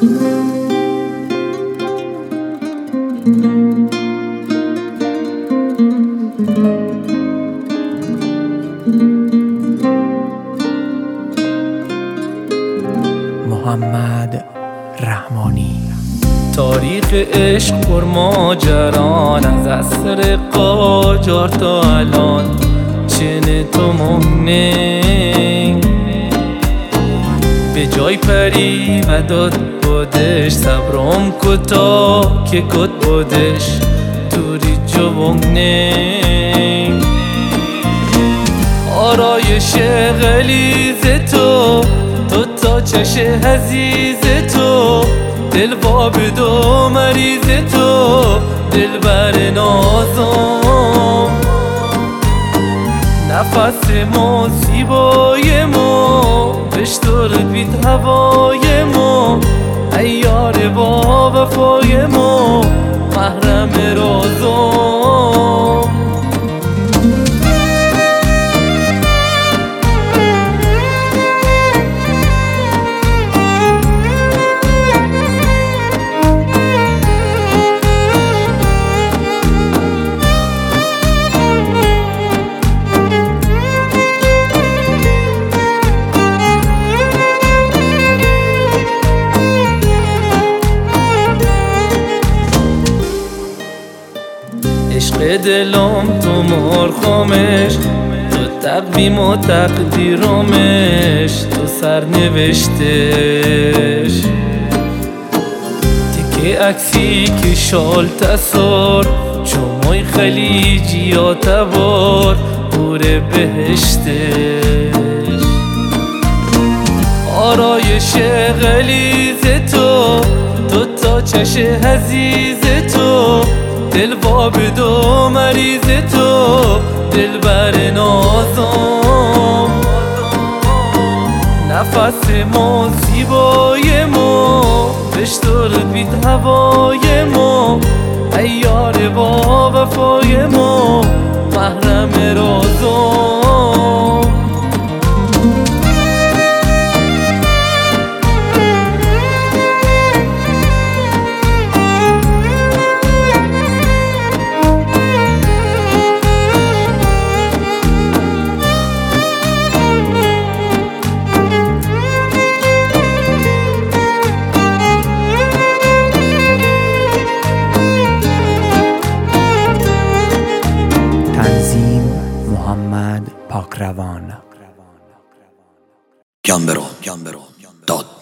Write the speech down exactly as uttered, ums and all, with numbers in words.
محمد رحمانی. تاریخ عشق پر ماجران، از عصر قاجار تا الان چنه تو مهنه به جای پری و داد بودش، صبرم کتا که کت بودش توری جوانه آرایش غلیظ تو تو تا چش عزیز تو دل باب دو مریض تو دل بر نازم نفس ما زیبای ما بشتر بید هوای ما ایار با وفای ما محرم رازم عشق دلم تو مرخامش، تو تقویم و تقدیرامش، تو سرنوشتش تیکه عکسی که شال تصار چومای خلیجی یا تبار بور بهشتش آرایش غلیظ تو تو تا چش عزیز تو دل باب دو مریض تو دل بر نازم نفس ما زیبای ما بشتر بید هوای ما ایار با وفای ما محرم رازم محمد پاکروان. گم برو گم برو داد